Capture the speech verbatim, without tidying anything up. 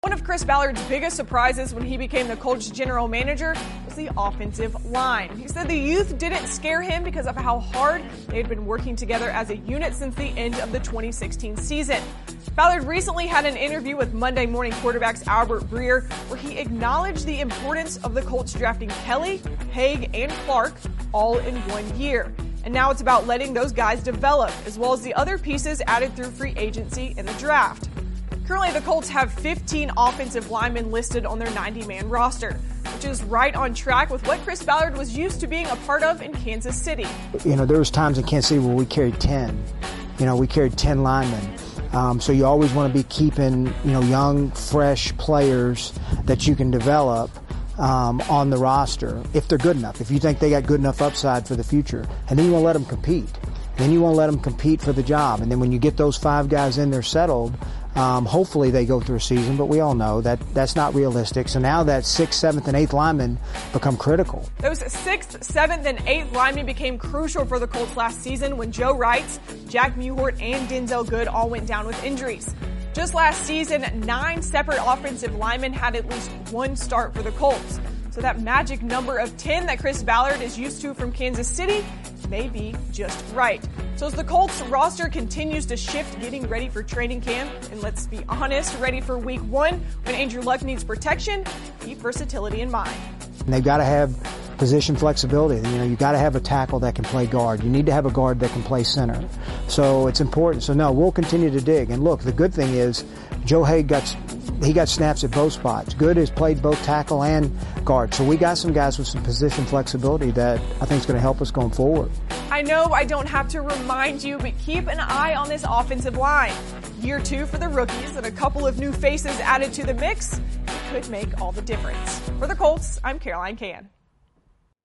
One of Chris Ballard's biggest surprises when he became the Colts general manager was the offensive line. He said the youth didn't scare him because of how hard they had been working together as a unit since the end of the twenty sixteen season. Ballard recently had an interview with Monday Morning Quarterback's Albert Breer, where he acknowledged the importance of the Colts drafting Kelly, Haig, and Clark all in one year. And now it's about letting those guys develop, as well as the other pieces added through free agency in the draft. Currently, the Colts have fifteen offensive linemen listed on their ninety-man roster, which is right on track with what Chris Ballard was used to being a part of in Kansas City. You know, there was times in Kansas City where we carried ten. You know, we carried ten linemen. Um, so you always want to be keeping, you know, young, fresh players that you can develop um, on the roster if they're good enough, if you think they got good enough upside for the future. And then you want to let them compete. Then you want to let them compete for the job. And then when you get those five guys in there settled, Um, hopefully they go through a season, but we all know that that's not realistic. So now that sixth, seventh, and eighth linemen become critical. Those sixth, seventh, and eighth linemen became crucial for the Colts last season when Joe Wrights, Jack Mewhort, and Denzel Good all went down with injuries. Just last season, nine separate offensive linemen had at least one start for the Colts. So that magic number of ten that Chris Ballard is used to from Kansas City may be just right. So as the Colts roster continues to shift, getting ready for training camp, and let's be honest, ready for week one when Andrew Luck needs protection, keep versatility in mind. And they've got to have position flexibility. You know, you got to have a tackle that can play guard. You need to have a guard that can play center. So it's important. So no, we'll continue to dig. And look, the good thing is Joe Haig got he got snaps at both spots. Good has played both tackle and guard. So we got some guys with some position flexibility that I think is going to help us going forward. I know I don't have to remind you, but keep an eye on this offensive line. Year two for the rookies and a couple of new faces added to the mix could make all the difference. For the Colts, I'm Caroline Can.